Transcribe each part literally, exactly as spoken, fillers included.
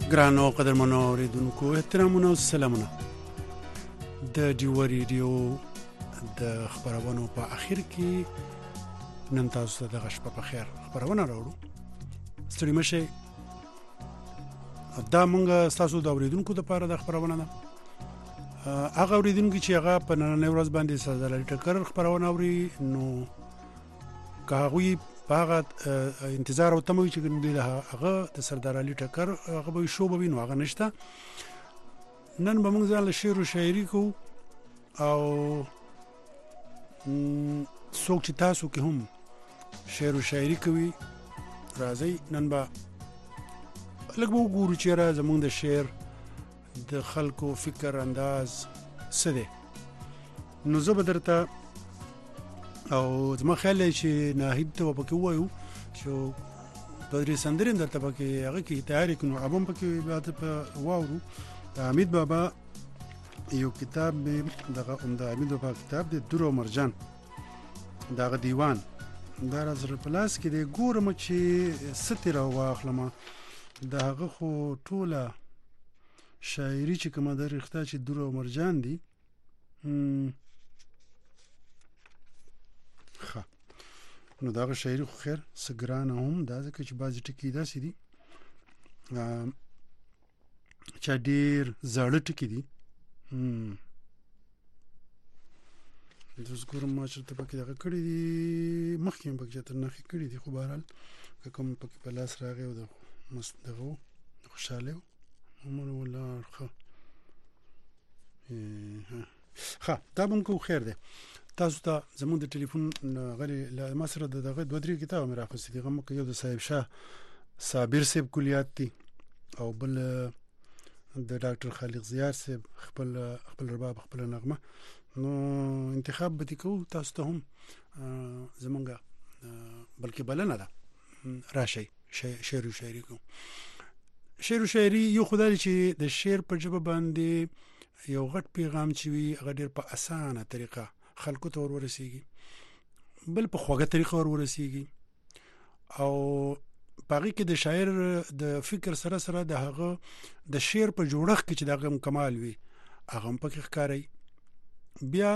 ګرانو قدرمنو اوریدونکو احترامونه او سلامونه د ډیو ریډیو د خبرونو په اخر کې نن تاسو ته د غشپ په خیر خبرونه راوړو. ستړي مشه دا مونږ تاسو د اوریدونکو لپاره د خبرونه ده. هغه اوریدونکو چې هغه په نن ورځ باندې سردار علي ټکر خبرونه اوري نو کاغوی باغ انتظار او تموي چې ګنې هغه د سردار علي ټکر هغه به شو به نو هغه نشته. نن به موږ ځان له شعر او شاعري کو او څوک چې تاسو کې هم شعر او شاعري کوي راځي نن به لږ وګورو چې را زموږ د شعر د خلکو فکر انداز څه دی. نو زه به درته او زما خیال دی چې ناهید ته به پکې ووایو چې دوه درې سندرې هم درته پکې هغه کې تیارې کړو نو هغه هم پکې به واورو. د حمید بابا یو کتاب دی دغه د حمید بابا کتاب دی در او مرجان د هغه دیوان دا راسره په لاس کې دی. ګورم چې څه ترې راواخلم د هغه خو ټوله شاعري چې کومه ده رښتا چې در او مرجان دي. ښه نو دغه شاعري خو خیر څه ګرانه هم دا ځکه چې بعضې ټکي داسې دي چې ډېر زاړه ټکي دي. اوس ګورم ما چېرته پکې دغه کړي دي مخکې مې پکې چېرته نښې کړي دي خو بهرحال که کوم پکې په لاس راغی او د دغه و د خوشحالۍ و عمر ولاړ. ښه ښه دا به مو خیر دی. تاسو ته زموږ د ټلیفون غلي ما سره د دغه دوه درې کتابه مې راخوستي دي. هغه یو د صاحب شاه صابر صاحب کلیات دي او بل د ډاکټر خالق زیار صاحب خپل خپل رباب خپل نغمه. نو انتخاب به دې کوو تاسو ته هم زمونږ بلکې بلنه ده راشئ شعر و شاعري کوو. شعر و شاعري یو خدای چې د شعر په ژبه باندې یو غټ پیغام چې وي هغه ډېر په اسانه طریقه خلکو ته ور ورسیږي بل په خوږه طریقه ور ورسیږي او په هغې کې د شاعر د فکر سره سره د هغه د شعر په جوړښت کې چې د هغه کمال وي هغه هم پکې ښکاري. بیا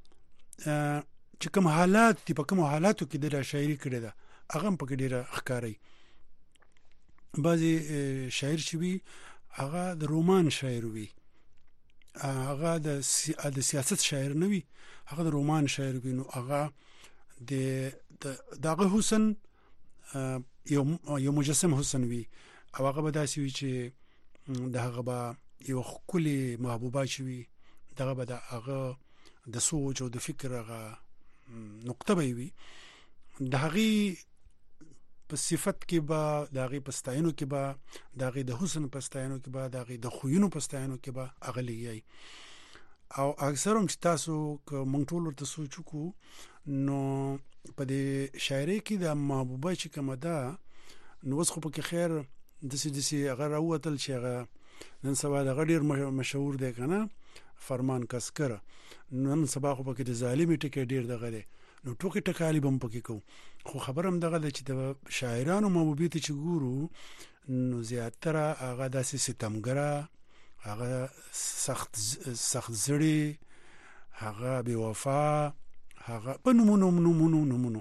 چې کوم حالات دي په کومو حالاتو کې د شاعري کړې ده هغه هم پکې ډېره ښکاري. بعضې شاعر چې وي هغه د رومان شاعر وي هغه د د سیاست شاعر نه وي هغه د رومان شاعر وي. نو هغه د دغه حسن یو یو مجسم حسن وي او هغه به داسې وي چې د هغه به یو ښکلې محبوبه چې وي دغه به د هغه د سوچ او د فکر هغه نقطه به وي د هغې په صفت کې به د هغې په ستاینو کې به د هغې د حسن په ستاینو کې به د هغې د خویونو په ستاینو کې به هغه لګیایي. او اکثر هم چې تاسو که موږ ټول ورته سوچ وکړو نو په دې شاعرۍ کې د محبوبه چې کومه ده نو اوس خو پکې خیر داسې داسې هغه راووتل چې هغه نن سبا دغه ډېر مشهور دی که نه فرمان کسکره. نن سبا خو پکې د ظالمې ټکی ډېر دغه دی نو ټوکې ټکالې به هم پکې کوو. خو خبر هم دغه ده چې د شاعرانو محبوبې ته چې ګورو نو زیاتره هغه داسې ستمګره هغه سخت سخت زړي هغه بې وفا هغه په نومونو نومونو نومونو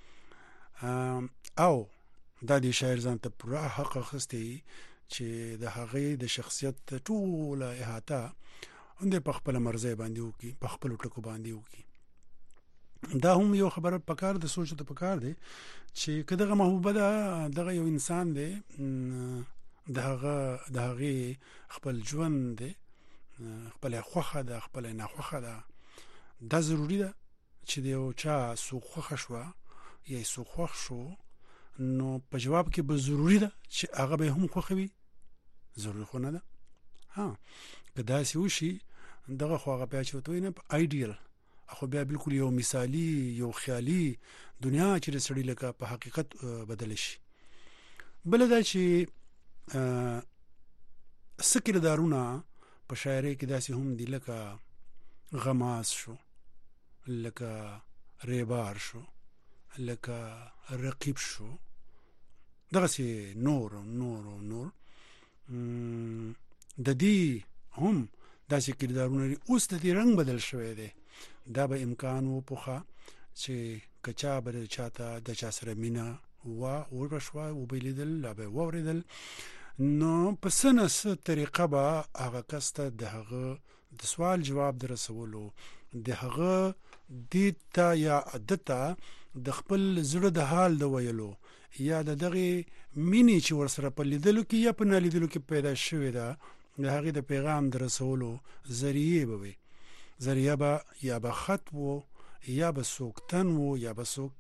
او دا د شاعر ځان ته پوره حق اخیستی چې د هغې د شخصیت ټوله احاطه همدې په خپله مرضۍ باندې وکړي په خپلو ټکو باندې وکړي. دا هم یو خبره پکار د سوچ ته پکار دی چې که دغه محبوبه ده دغه یو انسان دی د هغه د هغې خپل ژوند دی خپله خوښه ده خپله ناخوښه ده دا ضروري ده چې د یو چا څوک خوښه شوه یا یې څوک خوښ شو نو په جواب کې به ضروري ده چې هغه به هم خوښه وي ضروري خو نه ده. ها که داسې وشي دغه خو هغه بیا چې ورته وایي نه آیډیل خو بیا بالکل یو مثالي یو خیالي دنیا چې د سړي لکه په حقیقت بدله شي. بله دا چې څه کردارونه په شاعرۍ کې داسې هم دي لکه غماز شو لکه ریبار شو لکه رقیب شو دغسې نور نور نور د دې هم داسې کردارونه لري. اوس د دې رنګ بدل شوی دی. دا به امکان و پوخه چې که چا به چاته د چا سره مینه وه وشوه وبلیدل لا به یې واورېدل، نو په څه نه څه طریقه به هغه کس ته د هغه د سوال جواب د رسولو، د هغه دې ته یا ده ته د خپل زړه د حال د ویلو، یا د دغې مینې چې ورسره په لیدلو کې یا په نه لیدلو کې پیدا شوې ده د هغې د پیغام د رسولو ذریعې به وي. ذریعه به یا به خط و، یا به څوک تن و، یا به څوک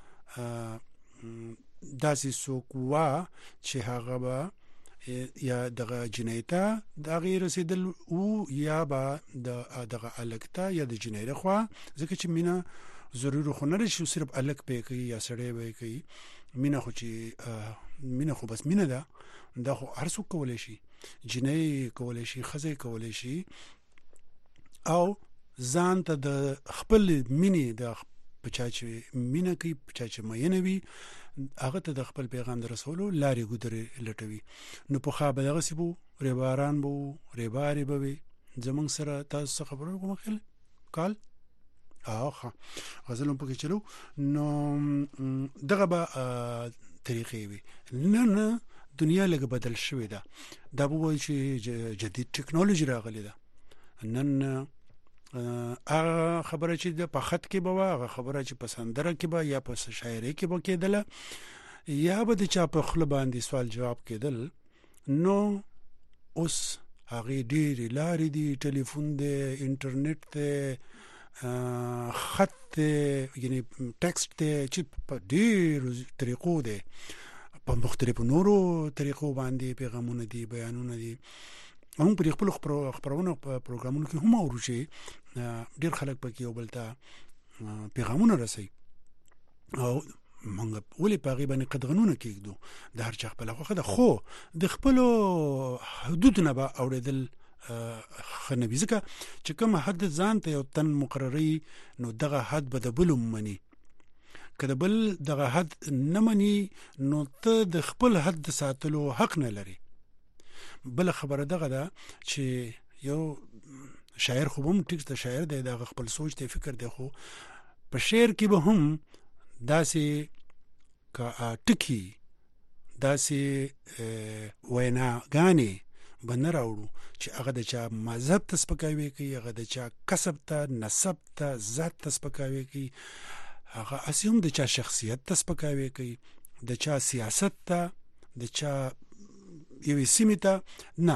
داسې څوک وه چې هغه به یا دغه جنۍ ته د هغې رسېدل و، یا به د دغه هلک ته یا د جنۍ د خوا، ځکه چې مینه ضروري خو نه ده چې صرف هلک به یې کوي یا سړی به یې کوي. مینه خو چې مینه خو بس مینه ده، دا خو هر څوک کولی شي، جنۍ کولی شي، ښځه کولی شي، او ځان ته د خپل مینې د په چا چې مینه کوي، په چا چې میینه وي، هغه ته د خپل پیغام د رسولو لارې ګودرې لټوي. نو پخوا به دغسې به وو، ریباران به وو، ریبارې به وې. زمونږ سره تاسو څه خبره کومه خیال کال او ښه غزل هم پکې چلو. نو دغه به طریقې وي. نن دنیا لږ بدل شوې ده. دا به وایي چې جدید ټکنالوژي راغلې ده. نن هغه خبره چې په خط کې به وه، هغه خبره چې په سندره کې به یا په شاعرۍ کې به کېدله، یا به د چا په خوله باندې سوال جواب کېدل. نو اوس هغې ډېرې لارې دي، ټلیفون دی، انټرنیټ دی، خط دی، یعنې ټکسټ دی، چې په ډېرو طریقو دی، په مختلفو نورو طریقو باندې پیغامونه دي، بیانونه دي. هم په خپلو خپرونو په پروګرامونو کې هم اورو چې ډېر خلک پکې یو بل ته پیغامونه رسوي، او موږ ولې په هغې باندې قدغنونه کېږدو؟ د هر چا خپله خوښه ده، خو د خپلو حدودو نه به اورېدل ښه نه وي، ځکه چې کوم حد ځان ته یو تن مقرروي، نو دغه حد به د بل هم مني. که د بل دغه حد نه مني، نو ته د خپل حد د ساتلو حق نه لري. بله خبره دغه ده چې یو شاعر خو هم ټیک د شاعر دی، دغه خپل سوچ دی، فکر دی، خو په شعر کې به هم داسې ټکي، داسې ویناګانې به نه راوړو چې هغه د چا مذهب ته سپکاوی کوي، هغه د چا کسب ته، نسب ته، ذات ته سپکاوی کوي، هغه هسې هم د چا شخصیت ته سپکاوی کوي، د چا سیاست ته، د چا یوې سیمې ته نه.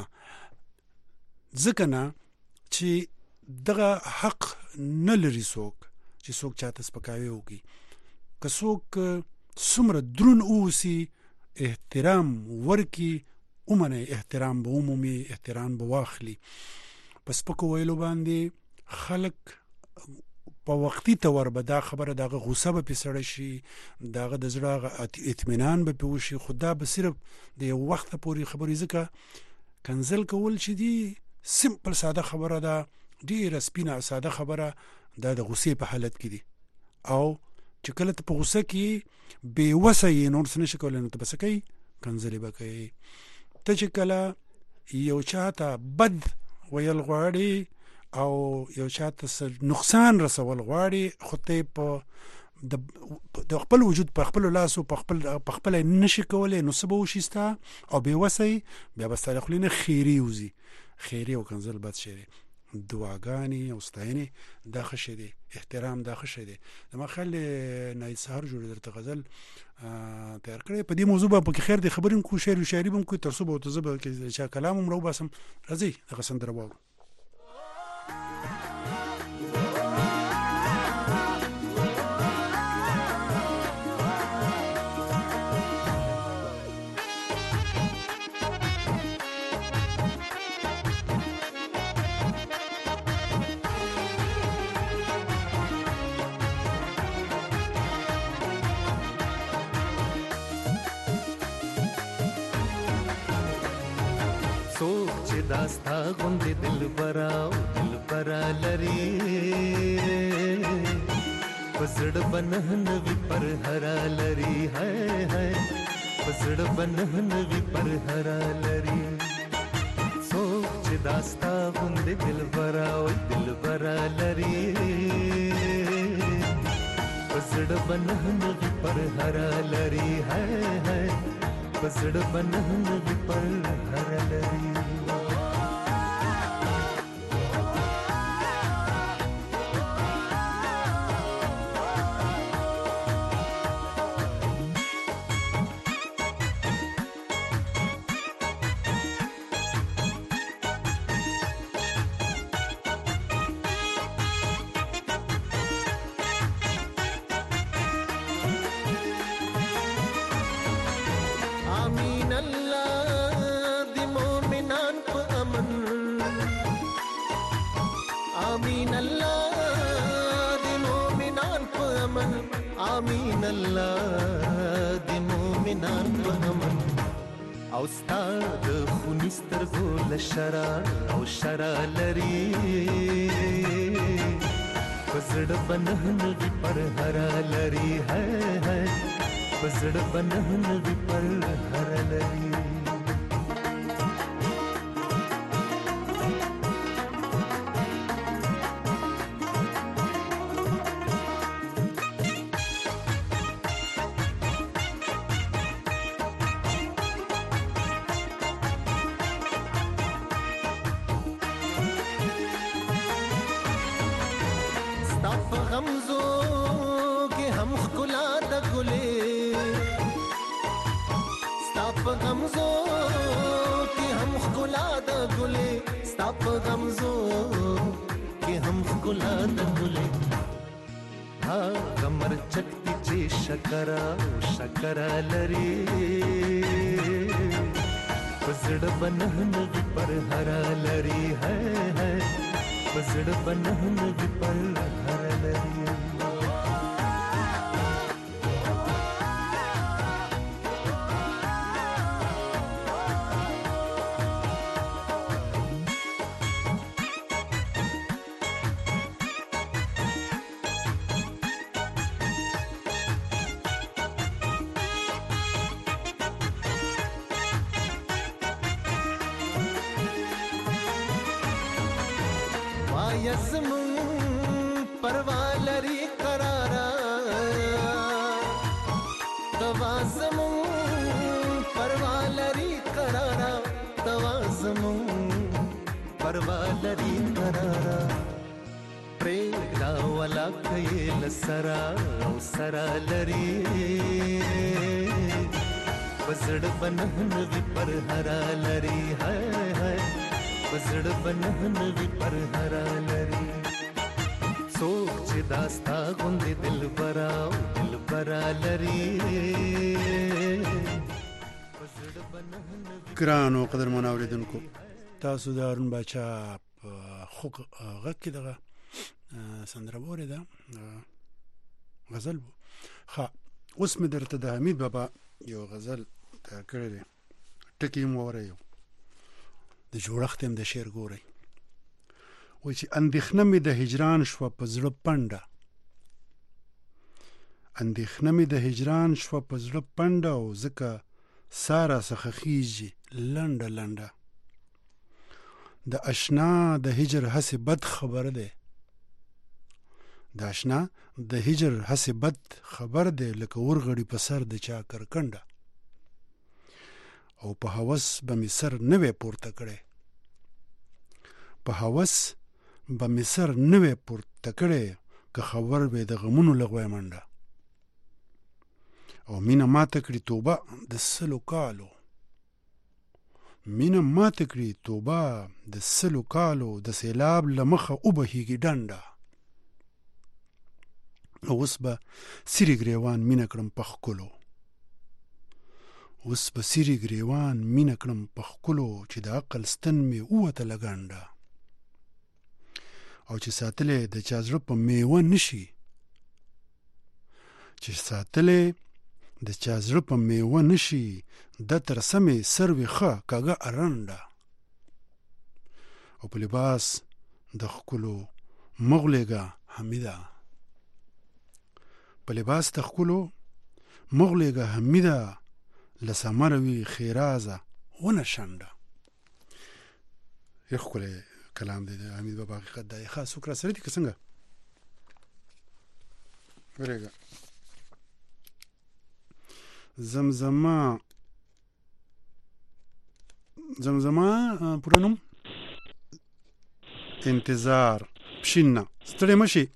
ځکه نه چې دغه حق نه لري څوک چې څوک چاته سپکاوی وکړي. که څوک څومره دروند اوسي، احترام ورکړي، ومنئ، احترام به ومومي، احترام به واخلي. په سپکو ویلو باندې خلک په وختي طور به دا خبره د هغه غوسه به پې سړه شي، د هغه د زړه هغه اطمینان به پې وشي، خو دا به صرف د یو وخته پورې خبرې. ځکه کنځل کول چې دي سمپل ساده خبره ده، ډېره سپینه ساده خبره، دا د غوسې په حالت کې دي. او چې کله ته په غوسه کې بې وسه یې، نور څه نه شي کولی، نو ته به څه کوې؟ کنځلې به کوې. ته چې کله یو چا ته بد ویل غواړې او یو چا ته نقصان رسول غواړې، خو ته په د خپل وجود په خپلو لاسو په خپل په خپله نشي کولی، نو څه به وشي ستا؟ او بې وسه یې، بیا به ستا د خولې نه خیرې وځي. خیرې او کنځل بد شی دی. دعاګانې او ستاینې دا ښه شی دی، احترام دا ښه شی دی. زما خیال دی نایل سهار جوړې درته غزل تیار کړی. په دې موضوع به پکې خیر دی، خبرې هم کوو، شعر و شاعري به هم کوو، تر څو به ورته زه به چا کلام هم راوباسم. راځئ دغه سندره واورو. सोच दास्ता गुंदे दिल बराओ दिल बरा लरी पसड़ बनहन भी पर हरा लरी है है पसड़ बनहन भी पर हरा लरी چې داستا غوندې دلبره وای دلبره لري پزړه بنه نوی پر هر لري ہے ہے پزړه بنه نوی پر هر لري آمین الله د مومنان په امن او ستاد خونی سترګو لشرا او شرا لري پزړه بنه نوی پر هر لري ہے ہے پزړه بنه نوی پر هر لري غمزو کې هم خلا د ګلې ستاپ غمزو کې هم خلا د ګلې ستاپ غمزو کې هم خلا د ګلې ها کمر چکتی چې شکرا شکرا لري پزړه بنه نوی پر هر لري ہے ہے پزړه بنه نوی پر هر لري یزمون پروالری قرارا توازمون پروالری قرارا توازمون پروالری قرارا پریدا ولا کيل سرا او سرا لري پزړ بنه نوی پر هر لري ہے ہے پزړ بنه نوی پر هر لري څوک چې داستا غوندې دلبره او دلبره لري ګرانو قدرمنو اوریدونکو تاسو د هارون باچا په خوږ غږ کې دغه سندره واورېده غزل و ښه اوس مې درته د حمید بابا یو غزل تیار کړی دی ټکي یې م واورئ د جوړښت هم د شعر ګورئ وایي چې اندېښنه مې د هجران شوه په زړه پنډه اندېښنه مې د هجران شوه په زړه پنډه او ځکه سا راڅخه خیژي لنډه لنډه د اشنا د هجر هسې بد خبر دی د اشنا د هجر هسې بد خبر دی لکه ورغړي په سر د چا کرکنډه او په هوس به مې سر نه وی پورته کړی په هوس به مې سر نه وی پورته کړی که خبر وی د غمونو لغوی منډه او مینه ماته کړي توبه د سلو کالو مینه ماته کړي توبه د سلو کالو د سیلاب له مخه وبهیږي ډنډه اوس به سیری ګریوان مینه کړم په ښکلو اوس به سیری ګریوان مینه کړم په ښکلو چې د عقل ستن مې ووته لګنډه او چې ساتلې د چا زړه په میوه نشي چې ساتلې د چا زړه په میوه نشي د تر سمې سروي ښه کاږه ارنډه او په لباس د ښکلو مغلېږه حمیده په لباس د ښکلو مغلېږه حمیده له ثمره وي ښېرازه ونه شنډه یو خو کلام دی حمید بابا حقیقت دی خاص وکړه سره دي که څنګه ورګه زمزمه زمزمه پوره نوم انتظار پښینه ستړی مشي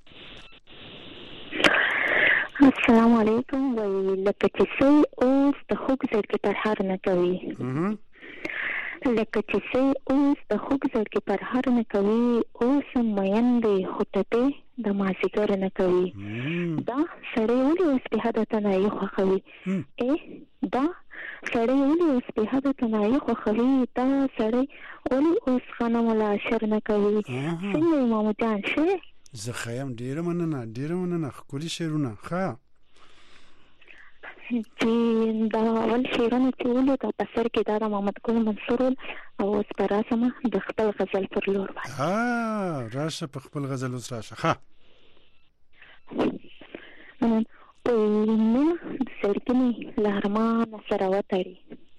السلام علیکم وی لکه چې سې اوس د خوږ زړګي پر هر نه کوي لکه چې سې اوس د خوږ زړګي پر هر نه کوي اوس مین دی خټته د مازیګر نه کوي دا سړی ولې اوس په حد تنایي خوښوي ا دا سړی ولې اوس په حد تنایي خوښوي دا سړی ولې اوس خانه ملا شر نه کوي څنګه امام جان شه زه خیم ډیره مننه ډیره مننه ښکلي شعرونه ښه چې دا اول شعرونه چې ولیکه په سر کې دا د محمد ګل منصور او اوس په راسمه د خپل غزل پر لور باندې ها راشه په خپل غزل اوس راشه ښه مینه د زړګي له ارمانه سره وتړي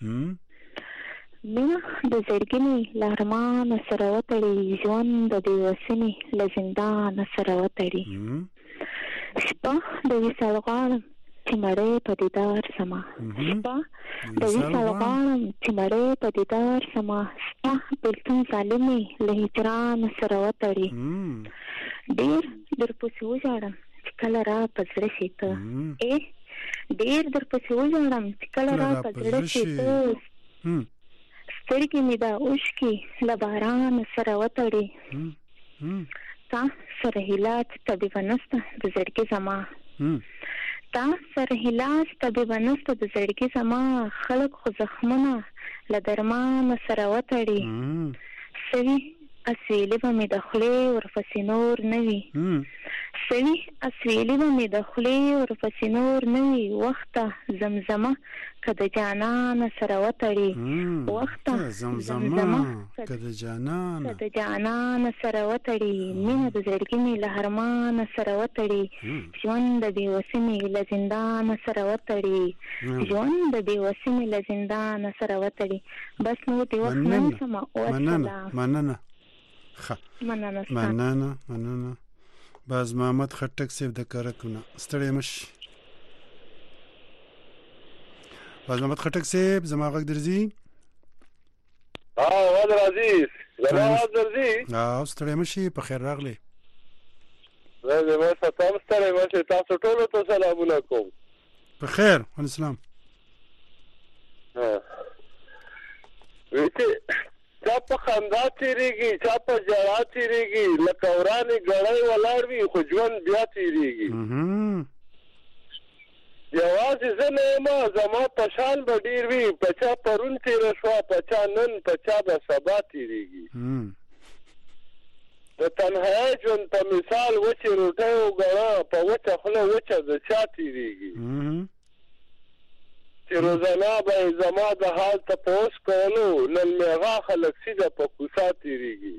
مینه د زړګي له ارمانه سره وتړي ژوند د بېوسۍ له زندانه سره وتړي شپه د وصال غواړم چې مړی په دیدار سمه شپه د وصال غواړم چې مړی په دیدار سمه ستا بېلتون ظالمې له هجرانه سره وتړي ډېر درپسې وژاړم چې کله را په زړه شي ته ای ډېر درپسې وژاړم چې کله را په زړه شي ته سترګې مې دا اوښکې له بارانه سره وتړي تا سره هیله چې طبیبه نسته د زړګي زما تا سره هیله چې طبیبه نسته د زړګي زما خلک خو زخمونه له درمانه سره وتړي سوي اسویلي به مې د خولې ورپسې نور نه وي سوي اسویلي به مې د خولې ورپسې نور نه وي وخته زمزمه که د جانانه سره وتړي وخته زمزمه که د جانانه که د جانانه سره وتړي مینه د زړګي مې له ارمانه سره وتړي ژوند د بېوسۍ مې له زندانه سره وتړي ژوند د بېوسۍ مې له زندانه سره وتړي بس نو د وخت نه نیسمه مننه مننه مننه مننه مننه باز محمد خټک صاحب د کارکونه ستړی مشي باز محمد خټک صاحب زما غږ درځي ها واد عزیز زما غږ درځي ها ستړی مشي په خیر راغلی زه دې ما ستاسو ستړی مشي تاسو ټول ته سلامونه کوم په خیر وعلیکم السلام ها ویته چا په خندا تیریږي چا په ژړا تیریږي لکه ورانې ګړۍ ولاړ وي خو ژوند بیا تیریږي یوازې زه نه یم زما په شان به ډېر وي په چا پرون تېره شوه په چا نن په چا به سبا تیریږي د تنهایۍ ژوند په مثال وچې روټۍ وګڼه په وچه خوله وچه د چا تیریږي چې روزانه به زما د حال تپوس کولو نن مې هغه خلک سیده په کوڅه تېرېږي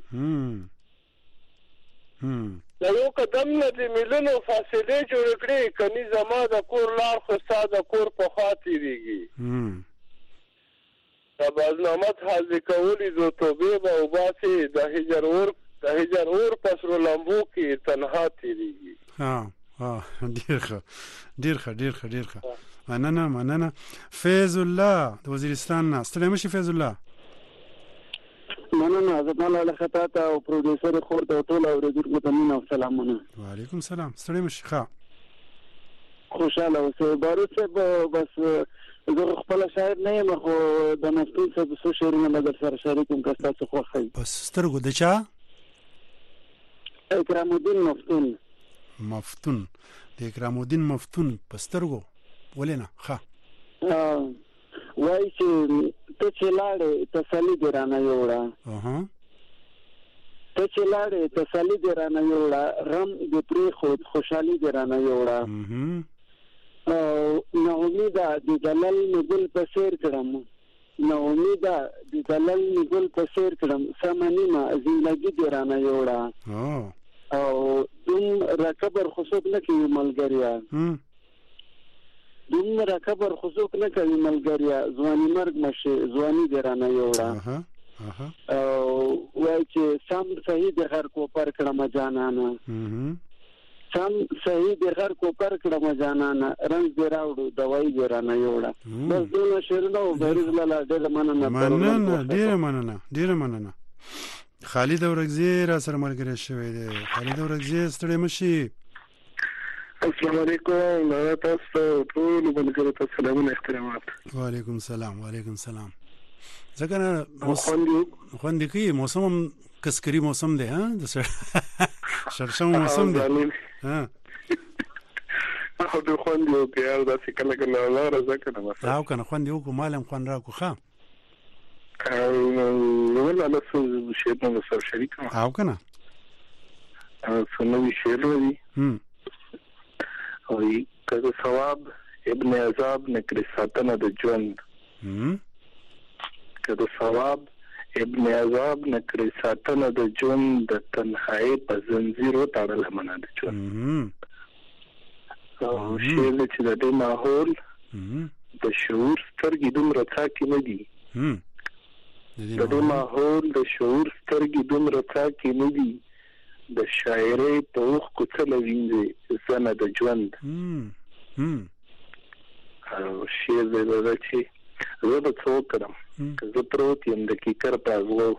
د یو قدم نه د میلونو فاصلې جوړې کړې کني زما د کور لار خو ستا د کور په خوا تېرېږي د بازنامت حاضر کولي زو توبې به وباسې د هجر اور د هجر اور په سرو لمبو کې تنها تېرېږي ها ها ډېر ښه ډېر ښه ډېر ښه ډېر ښه مننه مننه فیض الله د وزیرستان نه ستړی مشي فیض الله مننه زما له خطا ته او پروډوسر خور ته ټول اوریدونکو ته مینه او سلامونه وعلیکم السلام ستړی مشي ښه خوشاله اوسئ بارود صاحب بس زه خپل شاعر نه یم خو د مفتون صاحب څو شعرونه به در سره شریکوم که ستاسو خوښ وي په سترګو د چا اکرام الدین مفتون مفتون د اکرام الدین مفتون په سترګو ولې نه ښه وایي چې ته چې لاړې تسلي دې رانه یوړه ته چې لاړې تسلي دې رانه یوړه غم دې پرېښود خوشحالي دې رانه یوړه ناامیده د دلل مې ګل په څېر کړم ناامیده د دلل مې ګل په څېر کړم سمه نیمه زندګي دې رانه یوړه او دومره کبر خو څوک نه کوي ملګریا دومره کبر خو څوک نه کوي ملګریا ځواني مرګ مشي ځواني دې رانه یوړه او وایي چې سم صحیح د غر کوپر کړم جانانا سم صحیح د غر کوپر کړم جانانا رنگ دې راوړو دوايي دې رانه یوړه بس دونه شعرونه او غریز لاله ډېر مننه مننه ډېر مننه ډېر مننه خالد اورګزی را سره ملګری شوی دی. خالد اورګزی ستړی مشي. السلام علیکم نو تاسو ټول ملګرو ته سلامونه احترامات. وعلیکم السلام وعلیکم السلام. ځکه موسم خوند کی موسم کسکری موسم دی ها د شرشم موسم دی ها او د خوند یو پیار داسې کله کله لاره ځکه نه وسه او کنه خوند یو کومالم خوند را کو ښه او ولا له څه شی په سر شریک او کنه او څنګه شعر دی هم او کله ثواب ابن عذاب نکړي ساتنه د ژوند هم کله ثواب ابن عذاب نکړي ساتنه د ژوند د تنهایی په زنجیر وتړل منه د ژوند هم او شعر چې د دې ماحول د شعور سترګې دومره څاکي نه دي هم د دې ماحول د شعور سترګې دومره څاکي نه دي د شاعرۍ په اوښ کوڅه وینځي زنه د ژوند هم او شعر دې چې زه به څه وکړم که زه پروت یم د کیکر په ازغو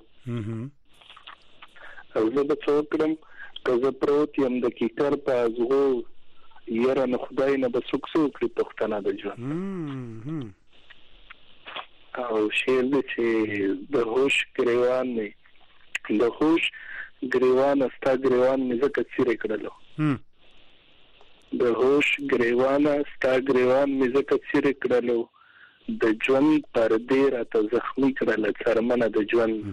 او زه به څه وکړم که زه پروت یم د کیکر په ازغو یاره نه خدای نه به څوک څه وکړي پښتانه د ژوند او شعر دې چې د هوش ګریوان دی د هوش ګریوان ستا ګریوان مې ځکه څیرې کړلو د هوش ګریوان ستا ګریوان مې ځکه څیرې کړلو د ژوند پردې راته زخمي کړله څرمنه د ژوند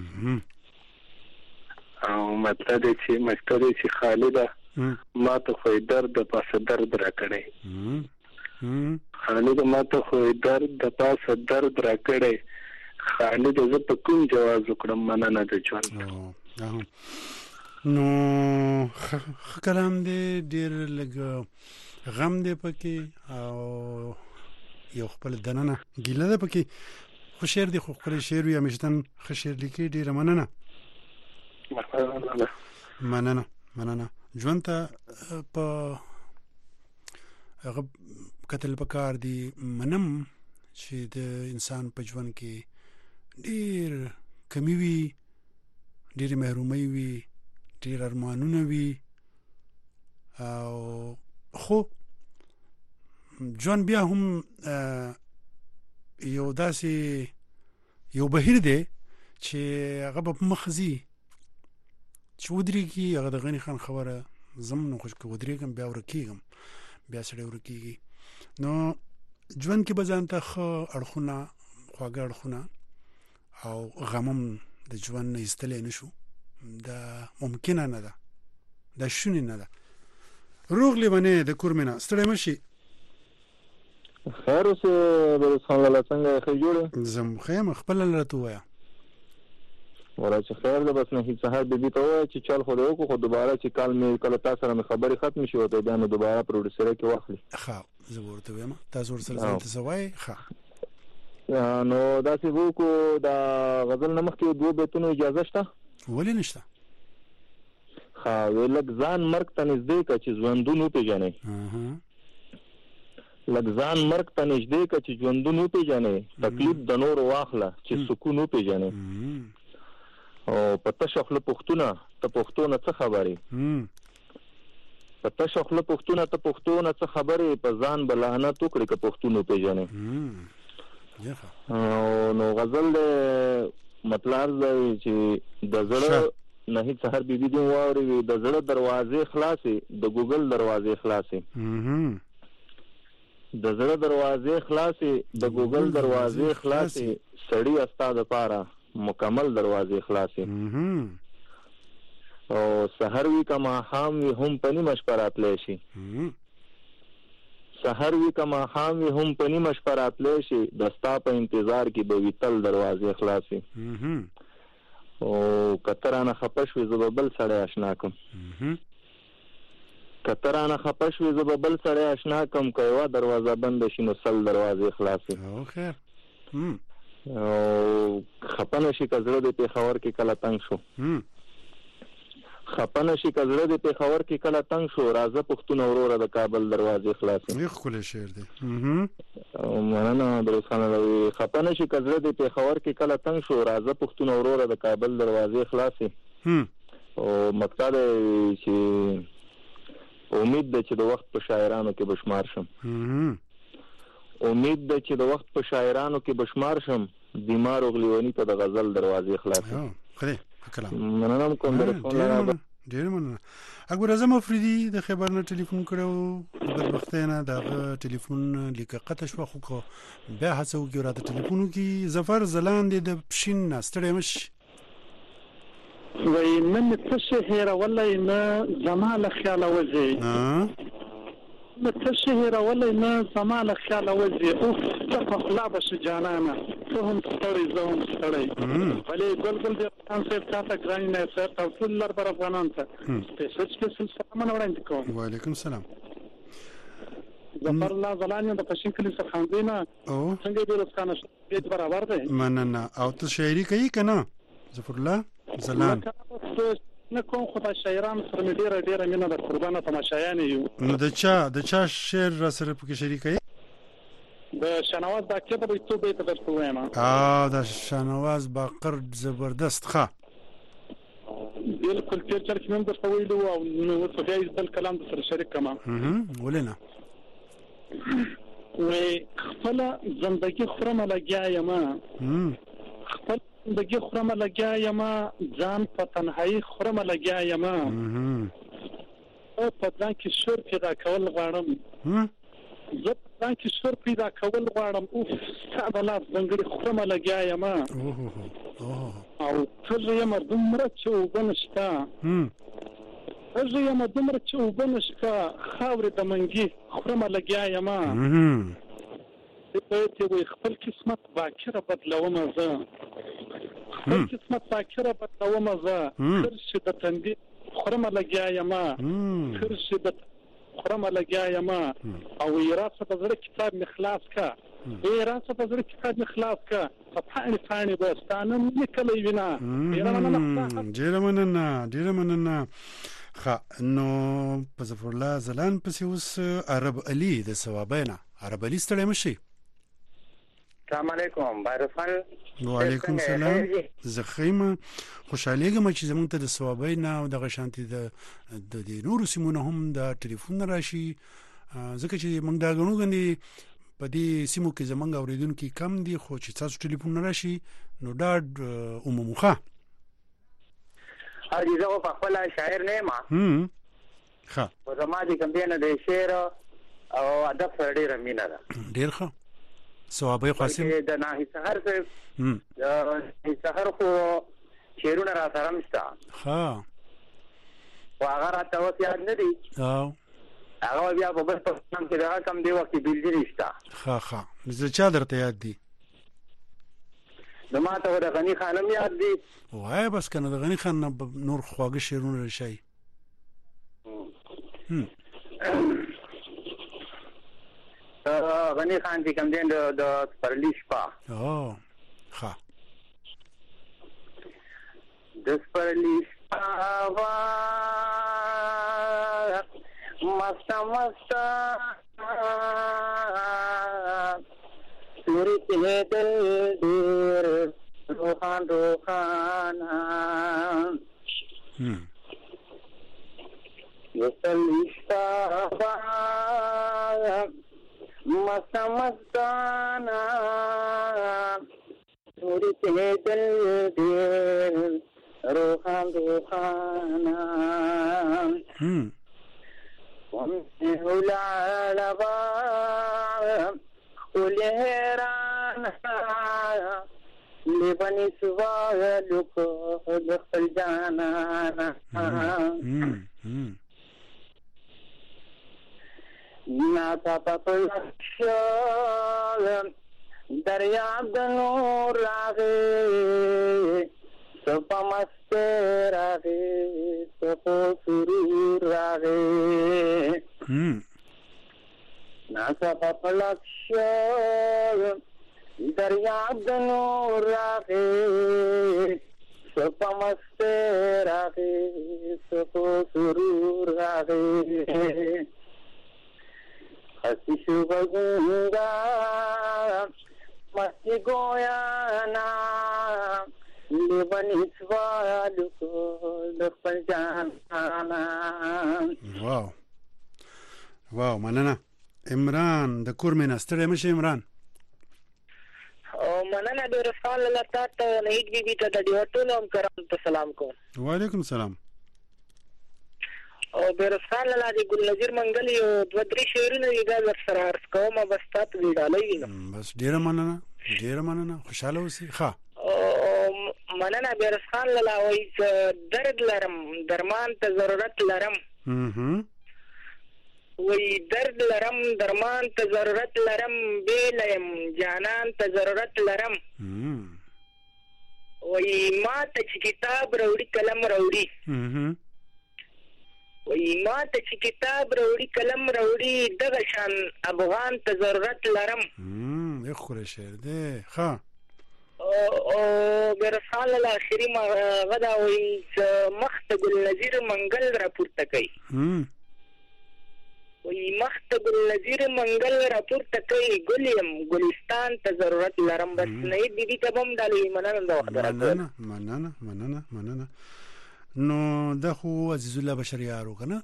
او مطلب دی چې مطلب دی چې خالده ما ته خو درد د پاسه درد راکړی خالد ما ته خو درد د پاسه درد راکړی خالد زه په کوم جواز وکړم مننه د ژوند. نو کلام دې ډېر لږ غم دې پکې او یو خپل دننه ګیله ده پکې خو شعر دې خو خپل شعر وي همیشتن ښه شعر لیکي ډېره مننه مننه مننه ژوند ته په هغه کتل پکار دی منم چې د انسان په ژوند کې ډېر کمی وي ډېر محرومي وي ډېر ارمانونه وي او خو ژوند بیا هم یو داسې یو بهیر دی چې هغه په مخزي چې ودرېږي هغه د غني خان خبره زم نو خوش کو ودرېږم بیا ورکیږم بیا سړی ورکیږي نو ژوند کې به ځان ته ښه اړخونه خواږه اړخونه او غمم د ژوند نه ایستلی نه شو دا ممکنه نه ده دا شونې نه ده روغ لیونې د کور مینه ستړی مشي خیر اوسې بروس خان لاله څنګه ښه جوړې زم ښه یم خپله راته ووایه ولا چې خیر ده بس نهید سهار بیبي ته ووایه چې چل خو دې وکړو خو دوباره چې کال مې کله تا سره مې خبرې ختمې شي ورته بیا مې دوباره پروډیوسرۍ کې واخلي ښه زه به ورته وایم تاسو ورسره ځان ته څه وایئ ښه نو داسې به وکړو د غزل نه مخکې دوه بیتونو اجازه شته ولې نشته ښه وی لږ ځان مرګ ته نږدې کړه چې ژوندون وپېژنې لږ ځان مرګ ته نږدې کړه چې ژوندون وپېژنې تکلیف د نورو واخله چې سکون وپېژنې او په تشه خوله پښتونه ته پښتو نه څه خبرې په تشه خوله پښتونه ته پښتو نه څه خبرې په ځان به لعنت وکړې که پښتون وپېژنې نو غزل دی مطلب دی چې د زړه نهید سهار بیبي دې واوري د زړه دروازې خلاصې د ګوګل دروازې خلاصې د زړه دروازې خلاصې د ګوګل دروازې خلاصې سړی استا د پاره مکمل دروازې خلاصې او سحر وی که ماښام وي هم په نیمه شپه راتلی شي سحر وی که ماښام وي هم په نیمه شپه راتلی شي د ستا په انتظار کې به وي تل دروازې خلاصې او که ته رانه خفه شوې زه به بل سړی اشنا کړم که ته رانه خفه شوې زه به بل سړی اشنا کړم که یوه دروازه بنده شي نو سل دروازې خلاصې او خپه نه شي که زړه د پېښور کې کله تنګ شو خپنه شي کزړه د پیښور کې کله تنگ شو راځه پښتون وروره د کابل دروازې خلاصې. یو خل شعر دی. مننه دروست خان راوي. خپنه شي کزړه د پیښور کې کله تنگ شو راځه پښتون وروره د کابل دروازې خلاصې. او مقصد چې امید ده چې د وخت په شاعرانو کې بشمار شم. امید ده چې د وخت په شاعرانو کې بشمار شم. بیمار غلیونی ته د غزل دروازې خلاصې. خدای کلام. مننه کوم درته. ډیر مننه. اکبر اعظم افریدي د خبر نه ټلیفون کړو د بدبختانه د ټلیفون لیکه قطع شو خو بیا هڅه وکړه راته ټلیفون کې ظفر زلان د پښین نستړی مش وای من څه هره والله نه زماله خیال وځي ها من څه هره والله نه زماله خیال وځي او څه خلا بش جانانه فهم ستړي زوم ستړي ولې ګل ګل د خان صاحب تاسو ګرانی نه سر تاسو لر بر افغانان ته سپیشل سپیشل سلام وړاندې کوم. وعلیکم السلام. ظفر الله زلانی د پښین کلی څخه خاندینا او څنګه دې رسکانه شې برابر ده. مننه. او ته شاعري کوي کنه ظفر الله زلان؟ نه کوم خدای شاعران سره مې ډیره ډیره مینه د قربانه تماشایان یو. نو د چا د چا شعر را سره پکې شریکي؟ د شنواز باقر به تو به درته وایم. اه د شنواز باقر زبردست ښه. بالکل تیر چر کې موږ درته ویلو او نو څه بیا بل کلام د سره شریک کما. اها ولنه. وې خپل زندگی خرمه لګیا یم. خپل زندگی خرمه لګیا یم ځان په تنهایی خرمه لګیا یم. او په ځان کې شور پیدا کول غواړم. زه په ځان کې شور پیدا کول غواړم. اوف ستا د لاس ځنګړي خرمه لګیا یم. او تر یم دومره چې اوبه نشته. تر یم دومره چې اوبه نشته خاورې د منګي خرمه لګیا یم. ته وي خپل قسمت باکره بدلوم زه. خپل قسمت باکره بدلوم زه. خرش د تندي خرمه لګیا یم. خرش د خرمه لګیا یم. او راسه په زړه کتاب مخلاص کا. ای راسه په زړه کتاب مخلاص کا. په پانی پانی بستانه نکلې وینا. ډیر مننه ډیر مننه. خ نو په ظفر الله زلان پسې اوس عرب علي د ثوابینا. عرب علي ستړی مشي. السلام علیکم بایرفان. وعلیکم السلام. زخیمه خوشالېږم چې زمونږ ته د ثوابینا او د غشانتي د د نورو سیمونو هم د ټلیفون راشي ځکه چې موږ دا غنو غندي په دې سیمو کې زمونږ اوریدونکو کم دي خو چې تاسو ټلیفون راشي نو دا عمومخه هر یو په خپل شاعر نه ما هم ښه په زما دي کوم دی نه د شعر او ادب سره ډیر مینه ده. ډیر ښه. ثوابي قاسم د ناهي سحر څخه هم د سحر خو شعرونه را سره مشته. ها واغه راته اوس یاد نه دي. او هغه بیا په بل پرنام کې دا کم دی وخت بیل دي نشته. ها ها زه چا درته یاد دي؟ دما ته د غنی خانم یاد دي. وای بس کنه د غنی خان نور خواږه شعرونه راشي. هم غنی خان چې کوم دین د سپرلی شپه. او ښه د سپرلی شپه وا مست مست سوري ته دل ډیر روحان روحان هم د سپرلی شپه وا مست مستانا سوری ته دل دل روحان روحانا هم ومسهولا لبا ولهران لبني سوا لکو دخل جانا هم هم ناتا پپلشو دریاب د نور راغی سپا مست راغی سپا سرور راغی ناتا پپلشو دریاب د نور راغی سپا مست راغی سپو سرور راغی خسی شو بگونگا مستی گویانا لیبنی سوالو کو دخل جانا. واو واو مننه. عمران د کور مینه ستړی مشه عمران. او مننه د رسول الله تعالی نهید بی بی ته د دې ټول هم کرام ته سلام کوم. وعلیکم سلام. او د رسول الله د ګل نذیر منګل یو دوه درې شعرونه یې دا در سره عرض کوم بس تاسو دې ډالۍ نه. بس ډیره مننه ډیره مننه خوشاله اوسئ. ښه مننه د رسول الله وایي درد لرم درمان ته ضرورت لرم. اها وی درد لرم درمان ته ضرورت لرم بیلم جانان ته ضرورت لرم. وی ما ته چې کتاب راوړي قلم راوړي وی ما ته چې کتاب راوړي قلم راوړي دغه شان افغان ته ضرورت لرم. امم اخره شعر دی. ښه او برسال الله اخري ما غدا وی مخ ته ګل نذیر منګل را پورته کوي. وی مخت ګل نذیر منګل را پورته کوي ګلیم ګلستان ته ضرورت لرم. بس نه دې دې ته بم ډالې مننه د وخت مننه مننه مننه مننه. نو د خو عزیز الله بشریارو کنه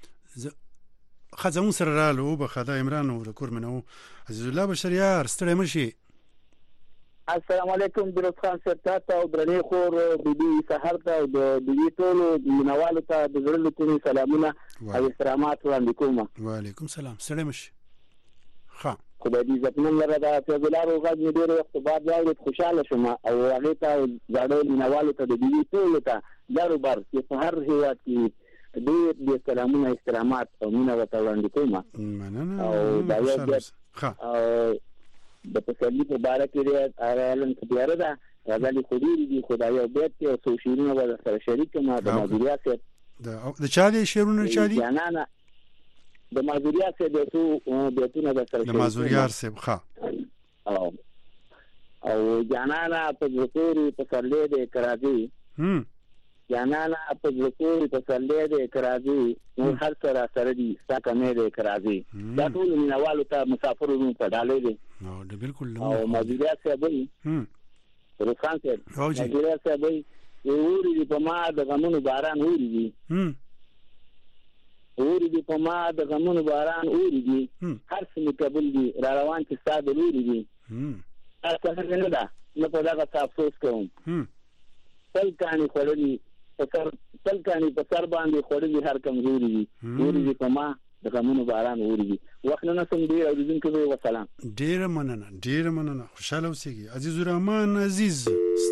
خزمون سره رالو بخدا عمران او د کور منو عزیز الله بشریار ستړی مشي. السلام علیکم درود خان سرتات او درنی خور بیبي سحر ته او د دې ټول منوالو ته د زړه له سلامونه او احترامات وړاندې کوم. وعلیکم سلام ستړی مشي. ښه خدای دې عزتمن لره دا چې ګلارو غږ مې ډېر وخت بعد راوړ خوشاله شوم او هغه ته زړه منوالو ته د دې ټول ته دارو بار چې په هر هیواد کې ډېر ډېر سلامونه احترامات او مینه ورته وړاندې کوم. مننه او دا یو ښه او د پسلی په باره کې د ارالن کبیره ده غزالي خوري دي خدای او بیت او سوشیرونه به سره شریک ما د مازوریات د چا دي شعرونه چا دي نه نه د مازوریات د تو بیتونه د سره د مازوریار سب ښه او او جانانا په ذکر په سرلې د کرازي هم جانانا په ذکر په سرلې د کرازي نو هر سره سره دي ساکه مې د کرازي دا ټول مینوالو ته مسافرونو ته ډالې دي. نو د بالکل او مازوریات سبي هم روخان ته اوجي مازوریات سبي ووري په ما د غمونو باران ووري دي. هم ووري دي په ما د غمونو باران ووري دي هر څه مقبول دي را روان چې ستاد ووري دي. هم تاسو نه ده نو په دا څه افسوس کوم. هم تل کاني خورلي په سر تل کاني په سر باندې خورلي هر کمزوري دي. ووري دي په ما د غمونو باران ووري دي. وخت نه سم دی او دین کې و سلام. ډیر مننه ډیر مننه خوشاله اوسئ. عزیز الرحمن عزیز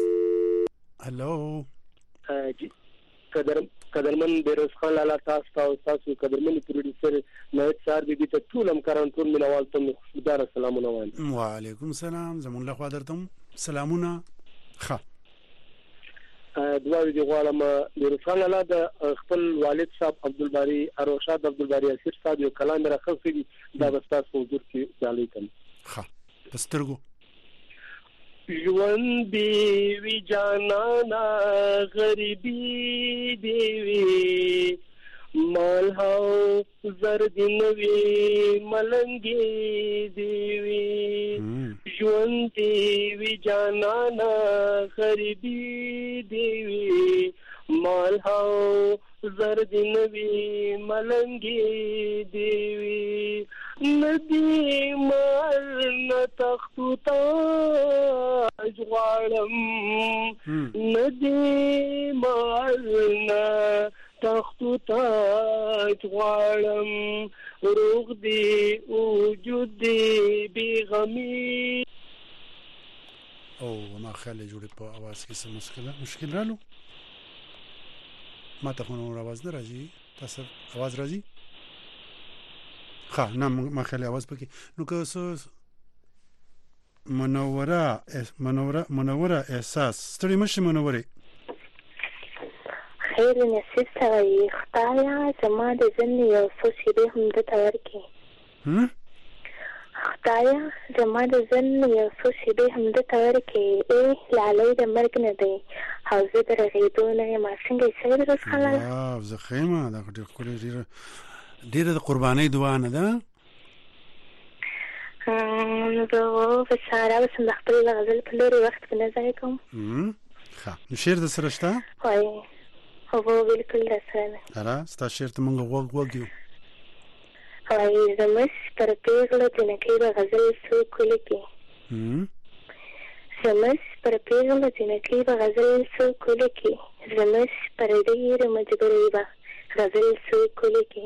هلو قدر قدرمن بیروز خان لالا تاسو او تاسو قدرمن پروډوسر نوید سار بیبي ته ټول همکاران ټول مینوال ته خدای سلامونه وایم. وعلیکم سلام زمون له خوا درته سلامونه. ښه دعا دې غواړم بیروز خان لالا د خپل والد صاحب عبدالباری اروشاد عبدالباری اسیر صاحب یو کلام راخصي دي دا بستاس حضور کې ځالې کړم. ښه دسترګو ژوند دی وی جانانا غریبی دی وی مال هاو زرد نوی ملنگی دی وی ژوند دی وی جانانا غریبی دی وی مال هاو زرد نوی ملنگی دی وی ندی مال نتختو تاج غالم ندی مال نتختو تاج غالم روغ دی وجود دی بی غمی. او ما خیلی جوړی په आवाज کې څه مشکل مشکل رالو ما ته خو نور आवाज نه راځي. تاسو आवाज راځي؟ ښه نه ما خیلی आवाज پکې نو که څه منوره منوره منوره احساس ستړي مشه منوره خیر نصیب سوی خدایا زما د ځن یو څو شیبې هم د تور کې هم خدایا زما د ځن یو څو شیبې هم د تور کې اے لالې د مرګ نه دی او زه د رغېدو نه یم. څنګه یې څنګه د رزخان لاله؟ واو زه ښه یم. دا ډېر ښکلی، ډېره ډېره د قربانۍ دعا نه ده. نو زه په سهارا به سم د خپل غزل په لورې وخت په نه ضایع کوم. ښه، نو شعر در سره شته؟ وایي هو بلکل در سره ده. هله ستا شعر ته مونږ غوږ غوږ یو. وایي زموږ پر پېغله جنکۍ به غزل څوک ولیکي، زموږ پر پېغله جنکۍ به غزل څوک ولیکي، زموږ پر ډېره مجبورۍ به غزل څوک ولیکي.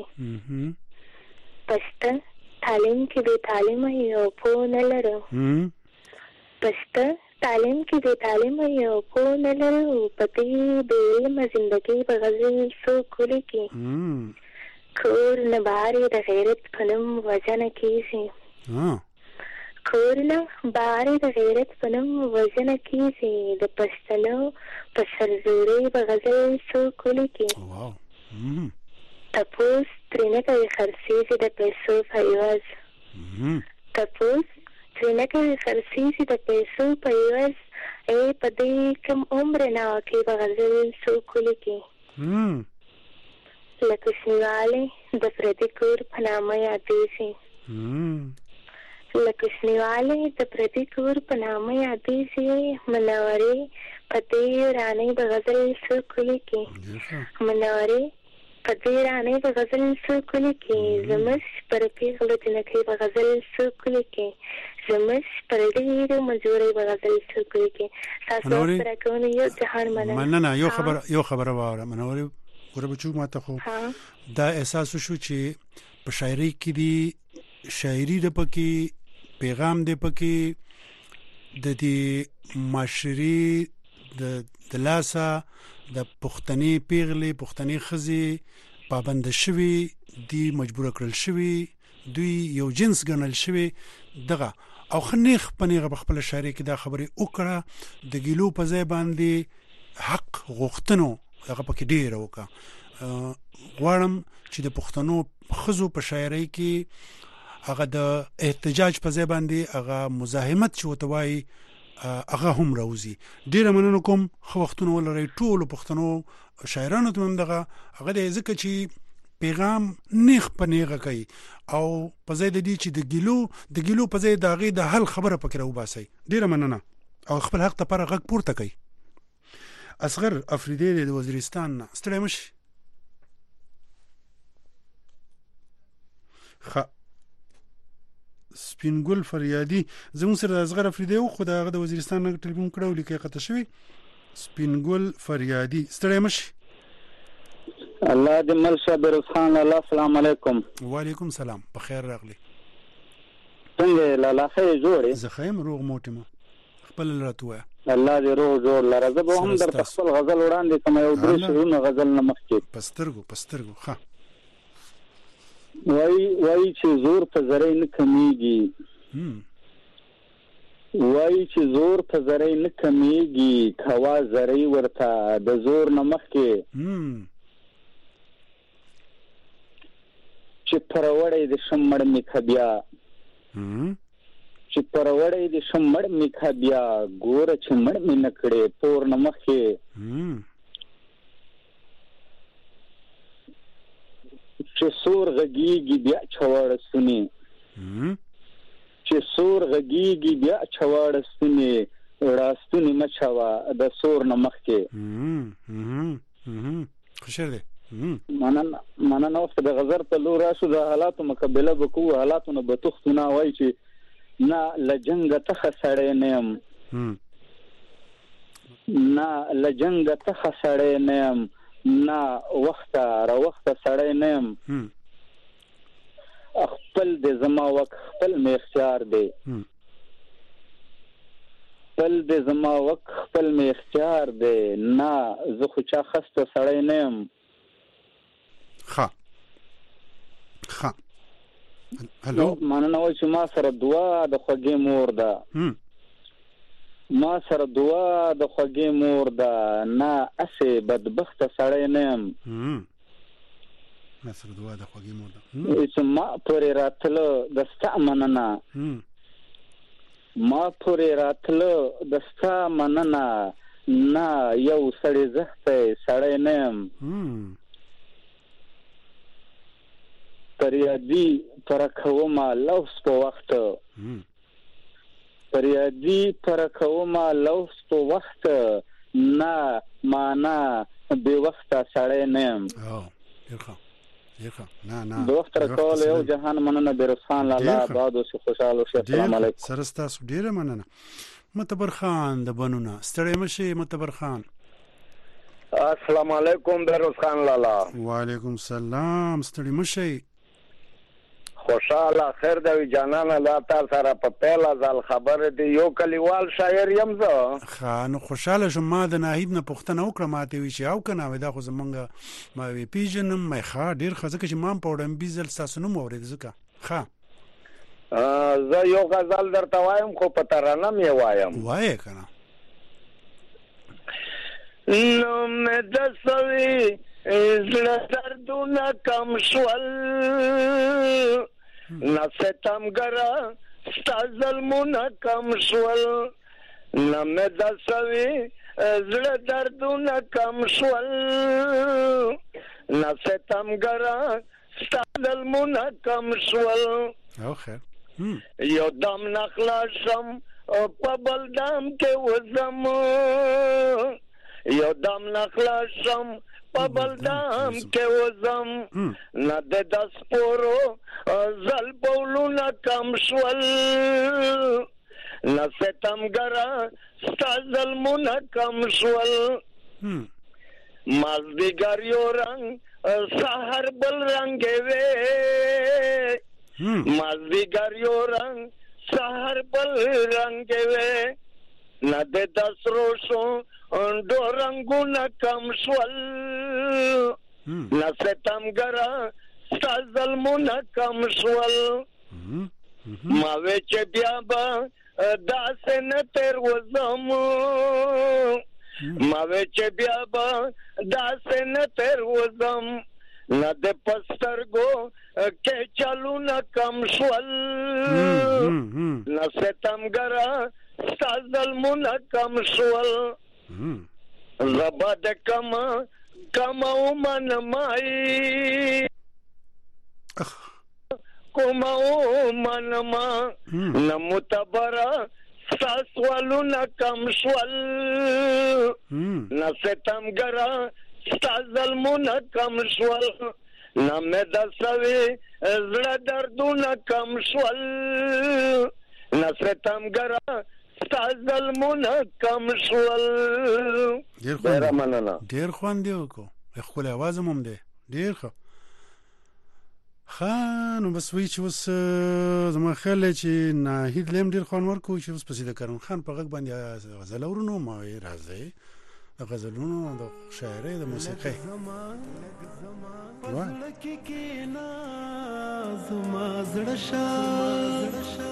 پښته تعلیم کې بې تعلیمه یو پوه نه لرو، پښته تعلیم کې بې تعلیمه یو پوه نه لرو، په دې بې علمه زندګۍ به غزل څوک ولیکي. کور نه بهر یې د غیرت په نوم وژنه کېږي، کور نه بهر یې د غیرت په نوم وژنه کېږي، د پښتنو په سرزورۍ به غزل څوک ولیکي. تپوس ترې نه کوي خرڅېږي د پیسو په عوض، تپوس ترې نه کوي خرڅېږي د پیسو په عوض، ای په دې کم عمر ناوکۍ به غزل څوک ولیکي. له کوچنیوالۍ د پردي کور په نامه یادېږي، له کوچنیوالۍ د پردي کور په نامه یادېږي، منورې په دې ورانۍ به غزل څوک ولیکي، منورې په دې ورانۍ به غزل څوک ولیکي، زموږ پر پېغله جنکۍ به غزل څوک ولیکي، زموږ پر ډېرو مجبورۍ به غزل څوک ولیکي. ستاسو وخت راکونې یو جهان مننه. مننه. یو خبر یو خبره واوره منورې، ګوره بچو ماته خو دا احساس وشو چې په شاعرۍ کې دی شاعري د پکې پیغام دی پکې د دې معاشري د د لاسه د پښتني پیغلې پښتني ښځې پابند شوي دي، مجبور کړل شوي، دوی یو جنس ګڼل شوي دغه او خنیخ پنیغه په خپل شاعرۍ کې دا خبرې وکړه د ګیلو په ځای باندې حق غوښتنو هغه پکې ډېره وکړه. غواړم چې د پښتنو ښځو په شاعرۍ کې هغه د احتجاج په ځای باندې هغه مزاحمت چې ورته وایي هغه هم راوځي. ډېره مننه کوم، ښه وختونه ولرئ ټولو پښتنو شاعرانو ته هم دغه هغه دی ځکه چې پیغام نیغ په نیغه کوي او په ځای د دې چې د ګیلو د ګیلو په ځای د هغې د حل خبره پکې راوباسئ. ډېره مننه او خپل حق دپاره غږ پورته کوي. اصغر افریدی دی د وزیرستان نه، ستړی مه شي. ښه سپین ګل فریادي زموږ سره د اصغر افریدی و، خو د هغه د وزیرستان نه ټلیفون کړی و، لیکه یې قطع شوي. سپین ګل فریادي ستړی مه شي. الله دې مل شه بروز خان لالا. السلام علیکم. وعلیکم سلام، په خیر راغلی. څنګه لالا ښه جوړې؟ زه ښه یم، روغ موټ یم. خپل راته ووایه. الله دې روغ جوړ لره. زه به هم درته خپل غزل وړاندې کوم، یو درې شعرونه غزل نه مخکې. په سترګو په سترګو. ښه وایي وایي چې زور په زری نه کمیږي، وایي چې زور په زری نه کمیږي، کوا زری ورته د زور نه مخکې، چې پروړی د شمړ میکه بیا، چې پروړی د شمړ میکه بیا، ګوره چې مړ مې نه کړې پور نه مخکې، چې سور غږیږي بیا چواړه ستونې، چې سور غږیږي بیا چواړه ستونې، راستونې مه چوه د سور نه مخکې. ښه شعر دی. مننه مننه. اوس د غزر په لور راشو، د حالاتو مقابله به کوو، حالاتو نه به تښتو نه. وایي چې نه له جنګه تخه سړی نه یم، نه له جنګه تخه سړی نه یم، نه وخته را وخته سړی نه یم، خپل د زما وک خپل مې اختیار دی، خپل د زما وک خپل مې اختیار دی، نه زه خو چا خسته سړی نه یم. ښه ښه هلو مننه. وایي چې ما سره دعا د خوږې مور ده، ما سره دعا د خوږې مور ده، نه اسې بدبخته سړی نه یم، ما سره دعا د خوږې مور ده، چې ما پورې راتله د ستا مننه، ما پورې راتله د ستا مننه، نه یو سړی زه سړی نه یم پریادي پرکوما لوس په وخت پریادي پرکوما لوس په وخت نه معنا به وخت سړی نه یم یخه یخه نه نه د وخت کول یو جهان مننه بیرسخان لاله آباد او خوشاله شه. السلام علیکم. سره تاسو ډیره مننه. متبر خان د بنونه ستړی مشي. متبر خان السلام علیکم بیرسخان لاله. وعلیکم السلام. ستړی مشي. خوشاله خیر دی جانانه لا تاسو سره په پیله ځل خبره دی یو کلیوال شاعر یم زه. خانو خوشاله شم. ما د ناهید نه پوښتنه وکړه ماته وی چې او کنه دا خو زمونږ ما وی پیژنم مې ښه ډیر ښه ځکه چې ما په وړم بیزل تاسو نوم اورید ځکه ښه زه یو غزل درته وایم خو په ترانه مې وایم. وایې کنه. نو مې د سوي زړه دردونه کم شول نستم ګرا ستا ظلمونه کم شول نه مې د سوي زړه دردونه کم شول نستم ګرا ستا ظلمونه کم شول. یو دم نخلاصم په بل دم کې وزم یو دم نخلاصم په بل دم کې وزم نه د دس پورو زل بولونه کم شول نه ستم ګرا ستا ظلمونه کم شول. مازدیګر یو رنګ سحر بل رنګ وې مازدیګر یو رنګ سحر بل رنګ وې نه د دس روشو دو رنگونه کم شول نه ستم ګرا ستا ظلمونه کم شول. ما وی چې بیا به داسې نه تیر وزم ما وی چې بیا به داسې نه تیر وزم نه د پسترګو کې چلونه کم شول نه ستم ګرا ستا ظلمونه کم شول. زبد کما کما من مای کما من ما نمتبرا ساسوالو نکم شول نستم ګرا ستا ظلمو نکم شول نمه دسوي زړه دردونه کم شول نستم ګرا ستا ظلمونه کم شول. ډیر مننه. ډیر خوان دی وکړو خپل आवाज هم دی ډیر ښه. خان بس وی چې اوس زما خیال چې ناهید لم ډیر خوان ورکو چې اوس پسې د کرم خان په غږ باندې غزل ورونو ما راځي د غزلونو د شاعرۍ د موسیقۍ زما زړه شاه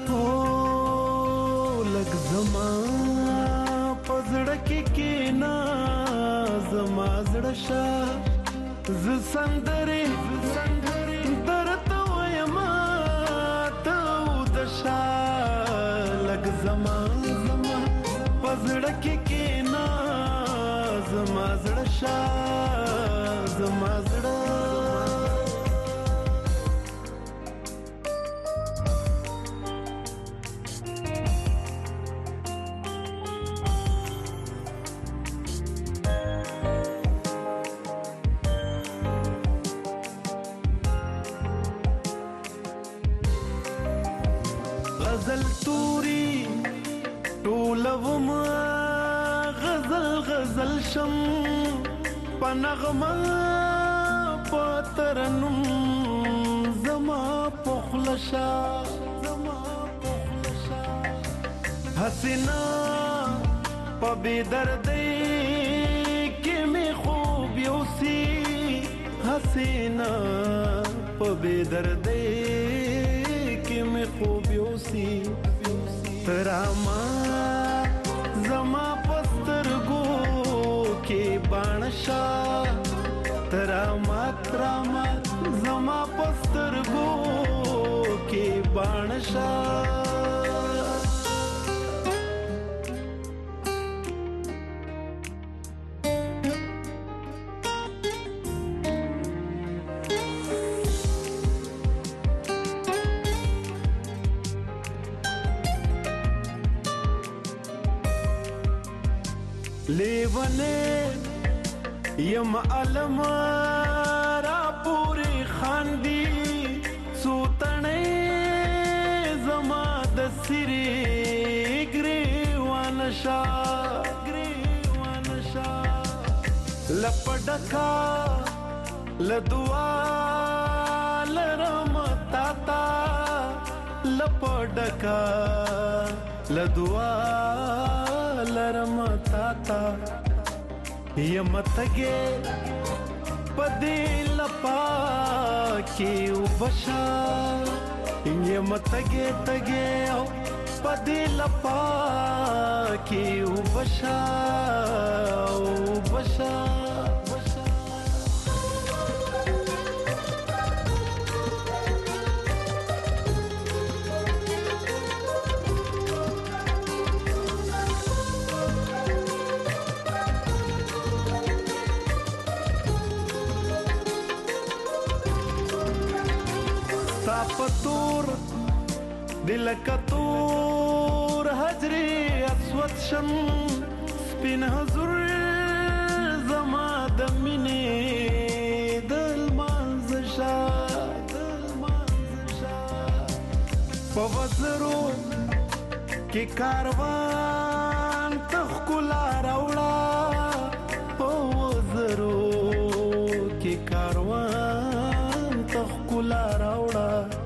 لگ زما پزړه کې کینا زما زړه شاه ز سندره درته وایم ته د شاه لگ زما زما پزړه کې کینا زما زړه شاه زما زړه غزل توری ټولوم غزل غزل شم پنغما پترنم زما پخلشا زما پخلشا حسنا پبی دردی کی می خوب یوسی حسنا پبی دردی کی می خوب یوسی تراما زما پسترګو کې بانشا تراما تراما زما پسترګو کې بانشا لیونه یم علم را پوری خاندي سوتنې زما د سری ګریوان شا ګریوان شا لپډکا لدوا لرم تاتا لپډکا لدوا لرم تاتا یمتګه پدې لپا کې وبشا یمتګه تګه پدې لپا کې وبشا وبشا پتور دل کتور حجری اسود شم سپین حضور زما د مینې دل منزشا دل منزشا په وزرو کې کاروان تخکلا راوړه په وزرو کې کاروان تخکلا راوړه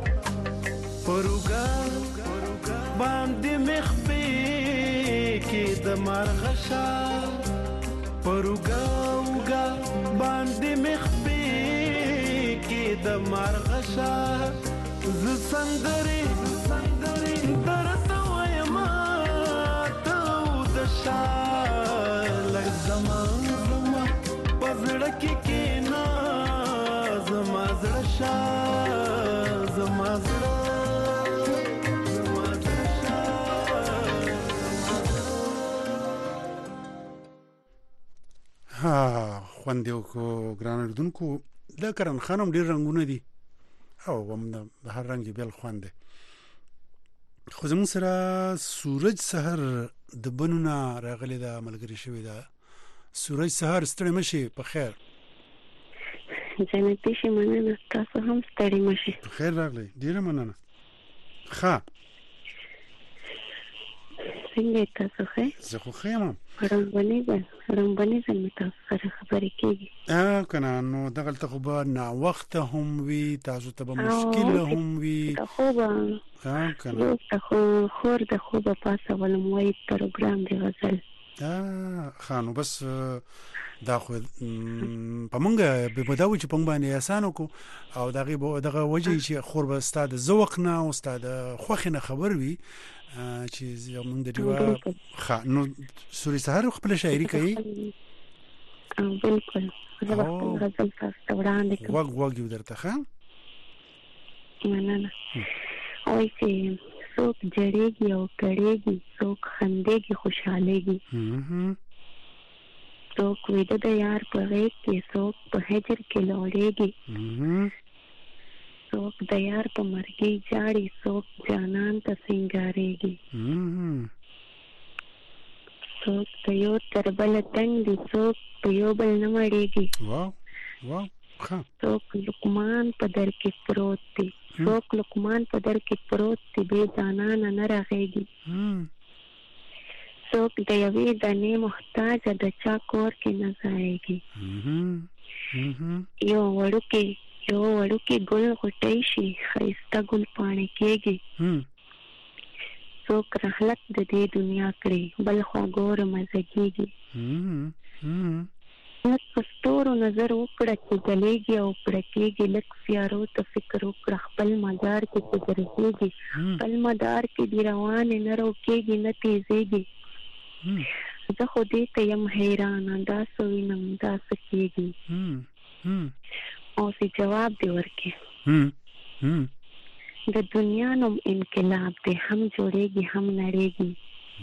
پروګا باندې مخفي کې د مرغشا پروګا وګا باندې مخفي کې د مرغشا ز سندري سندري درته وایم ته د شا لزما زما پزړه کې کې نا زما زړه شا زما زړه ها خوندې کو ګران اردوونکو د کرن خانم ډیر رنگونه دي او هم د هر رنگ بیل خوند خو زمون سره سورج سحر د بنونه راغلی دا ملګری شوی دا سورج سحر ستړي مشي په خیر جنتي شي مننه تاسو هم ستړي مشي په خیر راغلی ډیر مننه ښه څنګه تاسو ښه زه خو ښه یم رنګونی بل رنګونی زمي تاسو سره خبرې کیږي اه کنه نو دغه ته خو به نا وخت هم وی تاسو ته به مشکل هم وی خو به اه کنه خو خور د خو به پاسه ولموي پروګرام دی غزل اه خانو بس دا خو په مونږه به بداوي چې پنګ باندې اسانو کو او دغه دغه وجه چې خور به استاد زوق نه او استاد خوخه نه خبر وي چې زمونږ د دیوا خ نو سوري سحر خپل شاعري کوي او بالکل زه خپل غزل تاسو وړاندې کوم وګ وګ یو درته ښه نه نه او چې څوک جړېږي او کړېږي څوک خندېږي خوشحالېږي څوک ویده د یار په غېږ کې څوک په هجر کې لوړېږي څوک د یار په مرګي جاړي څوک جانان ته سنگارېږي څوک د یو تر بل تنګ دي څوک په یو بل نه مړېږي واو واو څوک لقمان په در کې پروت دی څوک لقمان په در کې پروت دی بې جانانه نه راغېږي څوک د یوې دانې محتاج د چا کور کې نه ځایږي یو وړوکی یو وړوکی ګل غوټۍ شي ښایسته ګل پاڼې کېږي څوک رحلت د دې دنیا کړي بل خوا ګوره مزه کېږي لږ په ستورو نظر وکړه چې ځلېږي او پړکېږي لږ سیارو ته فکر وکړه خپل مدار کې چې ګرځېږي خپل مدار کې دې روانې نه روکېږي نه تېزېږي زه خو دې ته یم حیرانه دا څه وینم دا څه کېږي او چې جواب دې ورکړي د دنیا نوم انقلاب دی هم جوړېږي هم نړېږي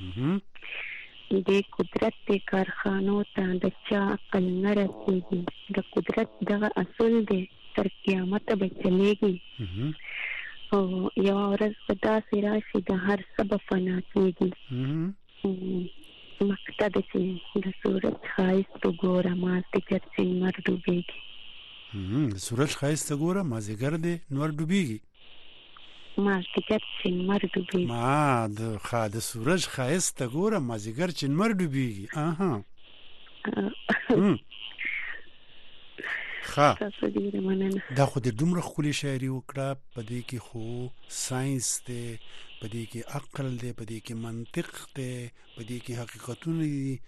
دې قدرت دې کارخانو ته د چا عقل نه رسېږي د قدرت دغه اصول دی تر قیامته به چلېږي او یوه ورځ به داسې راشي د هر څه به فنا کېږي مقطع د چې د صورت خایست ګوره مازدیګر چې نور ډوبېږي. د صورت خایست ګوره مازدیګر دی نور ډوبېږي. مازدیګر چې نور ډوبېږي. ما د خا د صورت خایست ګوره مازدیګر چې نور ډوبېږي. اها خا دا خو د دومره ښکلې شاعري وکړه، په دې کې خو ساينس دی، په دې کې عقل دی، په دې کې منطق دی، په دې کې حقیقتونه دي.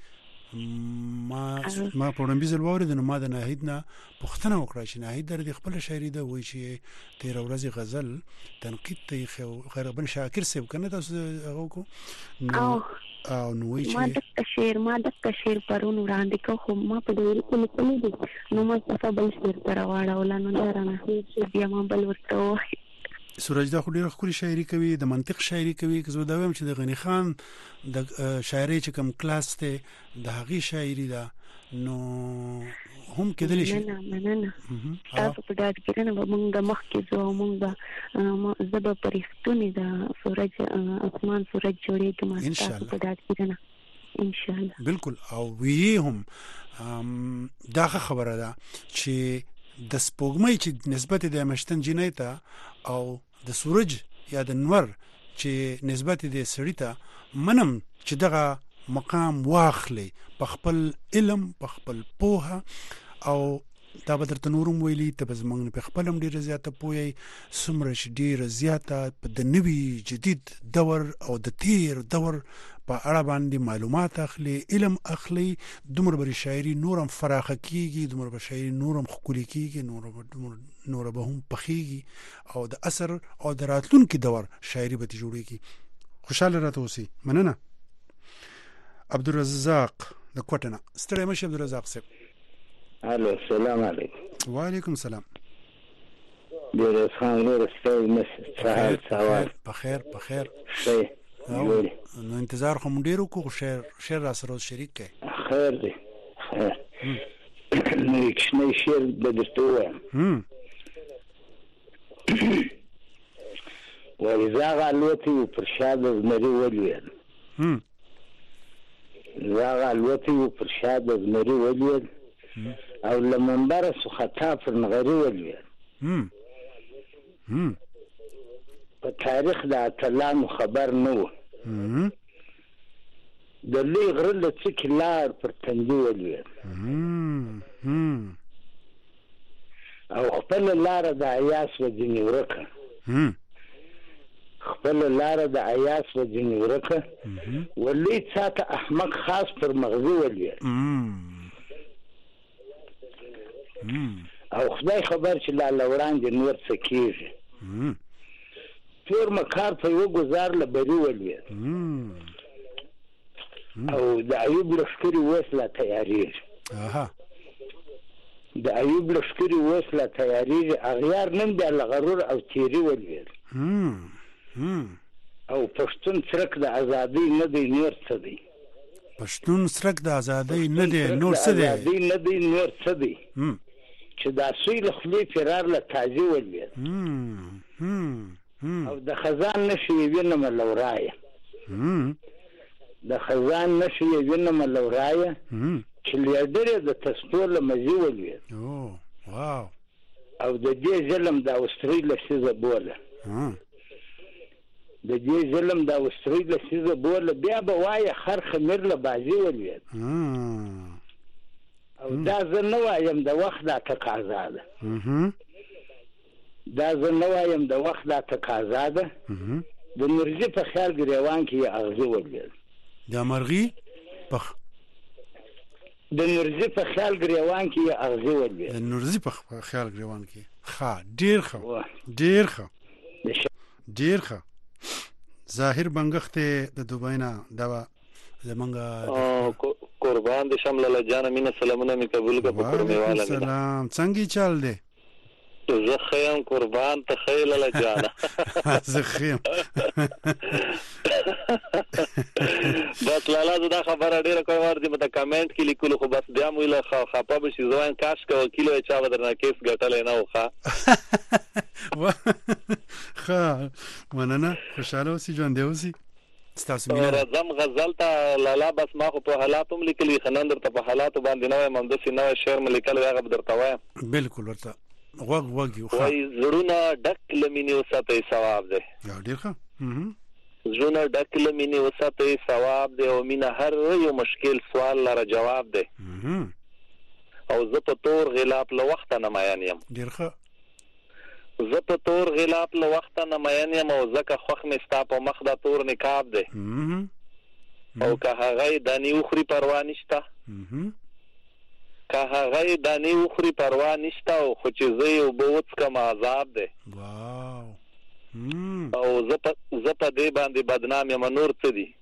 ما ما په وړاندې ځل واورېد نو ما د ناهید نه پوښتنه وکړه چې ناهید در د خپل شاعري ده وایي چې تیر ورځ غزل تنقید ته خو غربن شاکر صاحب کنه تاسو هغه کو نو او نو وایي چې ما د شعر ما د شعر پرون وړاندې کو خو ما په ډېر کې لیکلي دي نو ما څه بل شعر تر واړه ولنه نه رانه هیڅ بیا ما بل ورته وایي. سورج دا خو ډېر ښکلې شاعري کوي، د منطق شاعري کوي. که زه دا وایم چې د غنی خان د شاعري چې کوم کلاس ته د هغې شاعري ده نو هم کېدلی شي. نه نه نه تاسو په ډاډ کې نه به موږ د مخکې ځو موږ به زه به په رښتونې د سورج اسمان سورج جوړېږم تاسو په ډاډ کې نه انشاءالله. بالکل. او وی هم دا خبره ده چې د سپوږمۍ چې نسبت د مشتن جنۍ ته او د سورج یا د نور چې نسبت د سړی ته منم چې دغه مقام واخلي په خپل علم په خپل پوهه او دا به درته نورم ویلي ته به زمونږ په خپل هم ډېره زیاته پوهی څومره چې ډېره زیاته د نوي جدید دور او د تیر دور په اړه باندې معلومات اخلي، علم اخلي، دومره به شاعري نورم فراخه کیږي، دومره به شاعري نورم ښکلې کیږي، نور به هم پخیږي او د اثر او د راتلونکي دور شاعري به جوړیږي. خوشاله راته اوسئ. مننه. عبدالرزاق د کوټنه. ستړی مشه عبدالرزاق صاحب. الو السلام علیکم. وعلیکم السلام. ډېر ښه نور ستړی مشه. سهار سهار بخیر بخیر. صحیح. نو انتظار خو مونږ ډېر وکړو. شعر شعر را سره شریک کړئ. خیر دی خیر. نو یو کوچنی شعر به درته ووایم. وایي زاغ الوتی و پر شا د زمري ولوېد زاغ الوتی و پر شا د زمري ولوېد او له منبره سو خطا پر نغري ولوېد. په تاریخ د اتلانو خبر نه و د لوی غره له څوکې لار پر تندي ولوېد او خپله لاره د ایاس و ځینې ورکه خپله لاره د ایاس و ځینې ورکه ولوی څاته احمق خاص پر مغزي ولوېد او خدای خبر چې لا له وړاندې نور څه کېږي تور مکار په یو ګزار له بري ولوېد او د ایوب لښکرې اوس لا تیارېږي د ایوب لښکرې اوس لا تیارېږي اغیار نن بیا له غرور او تیري ولوېد او پښتون څرک د ازادۍ نه دی نور څه دی پښتون څرک د ازادۍ نه دی نور څه دی ازادۍ نه دی نور څه دی چې دا سوی له خولې فرار له تازي ولوېد او د خزان نشي وینم لورایه د خزان نشي وینم لورایه چې لیدره د تسپور له مزي ولوېد او واو او د دې ظلم د اوستري له سیزه بوله د دې ظلم د اوستري له سیزه بوله بیا به وایه خر خمیر له بازي ولوېد او دا زه نه وایم د وخت دا تقاضا ده دا زه نه وایم د وخت دا تقاضا ده د نورزي په خیال ګریوان کې یې اغزي ولوېد د مرغي په د نورزي په خیال ګریوان کې یې اغزي ولوېد د نورزي په خیال ګریوان کې ښه ډېر ښه ډېر ښه ډېر ښه ظاهر بنګښت د دوبۍ نه دا زمونږ قربان دې شم لاله جانه مینه سلامونه می قبول کړه په کورمېواله سلام څنګه چل دی زه خیم قربان ته خیل لاله جانه زه خیم بس لاله زه دا خبره ډیره کوم ور دي په کمنټ کې لیکلو خو بس بیا مو له خپه بشي زوان کاش کا وکیل چا بدرنه کیس ګټل نه وخه ښه مننه خوشاله اوسې ژوند دی اوسې ستاسو مینه رزم غزل ته لالا بس ما خو په حالاتم لیکلي خنندر ته په حالات باندې نوې ممدسي نوې شعر ملیکل هغه درته وایم بالکل ورته وګ وګ یو وای زړونه ډک لمینه وساتې ثواب ده یا ډیر ښه زړونه ډک لمینه وساتې ثواب ده او مینه هر یو مشکل سوال لره جواب ده او زه په تور غلاف له وخت نه ماین یم ډیر ښه زه په تور غلاف له وخت نه ماین یم او زکه خوخ می ستا په مخ دا تور نقاب ده او که هغه دانی اخري پروا نشته که هغه دانی اخري پروا نشته او خو چې زه یو بوت کم عذاب ده واو او زه په زه په دې باندې بدنام یم نور څه دي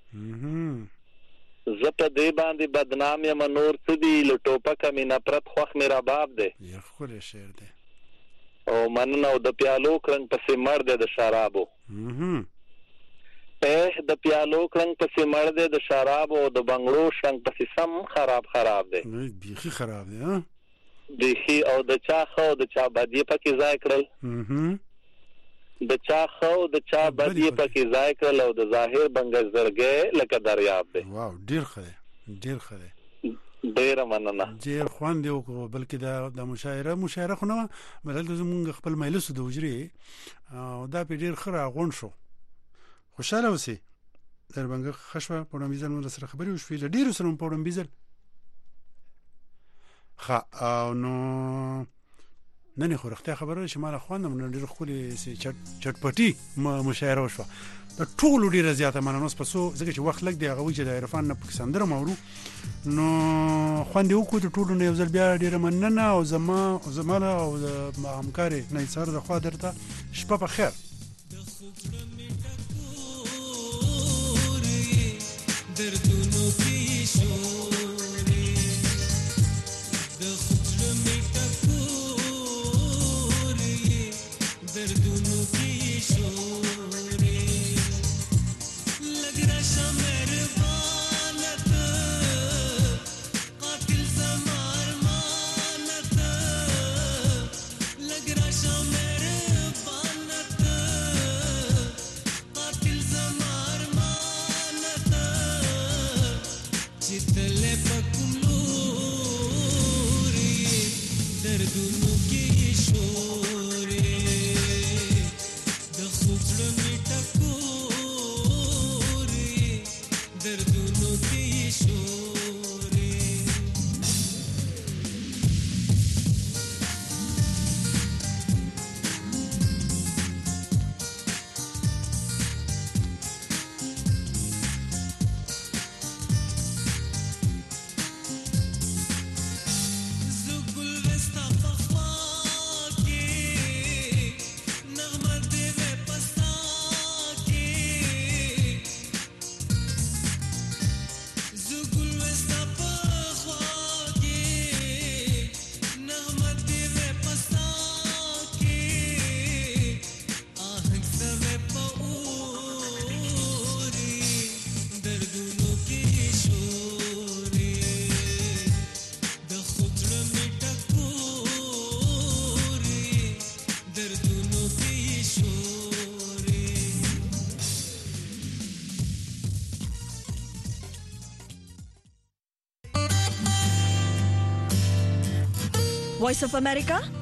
زه په دې باندې بدنام یم نور څه دي له ټوپکه مې نفرت خوخ مې رباب ده یو ښکلی شعر دی او مننه او د پیالو کرنګ پسې مړ دی د شرابو په د پیالو کرنګ پسې مړ دی د شرابو او د بنگړو شنګ پسې سم خراب خراب دی بیخي خراب دی ها بیخي او د چا خو د چا بدی پکې ځای کړل د چا خو د چا بدی پکې ځای کړل او د ظاهر بنګ زرګې لکه دریاب دی واو ډیر ښه ډیر ښه ډیر مننه ډیر خوان دی او بلکې دا د مشاعره مشاعره خو نه بلکې زمونږ خپل مجلس د وجري او دا په ډیر خره غون شو خوشاله اوسې دربنګ خشوه په نوم بيزل سره خبري وشوي ډیر سره په نوم بيزل خا او نو نن خو رښتیا خبره شمال خوانم نن ډیر خولي چټ چټپټي مشاعره وشو د ټولو ډیره زیاته مننوس پسو ځکه چې وخت لګ دی هغه وجه د عرفان نه پاکستان مورو نو خوندې وکړو د ټولو نه یو ځل بیا ډیره مننه او زما زماله او د همکاري نه سره د خوا درته شپه په خیر دردونو کې شوري د خطر می ټکوري دردونو کې شوري لګ را شمربانت قاتل زمار مانت لګ را شمربانت قاتل زمار مانت چتله پکملوري دردونو کې شوري د خطر می ټکوري دردونو کې شوري Voice of America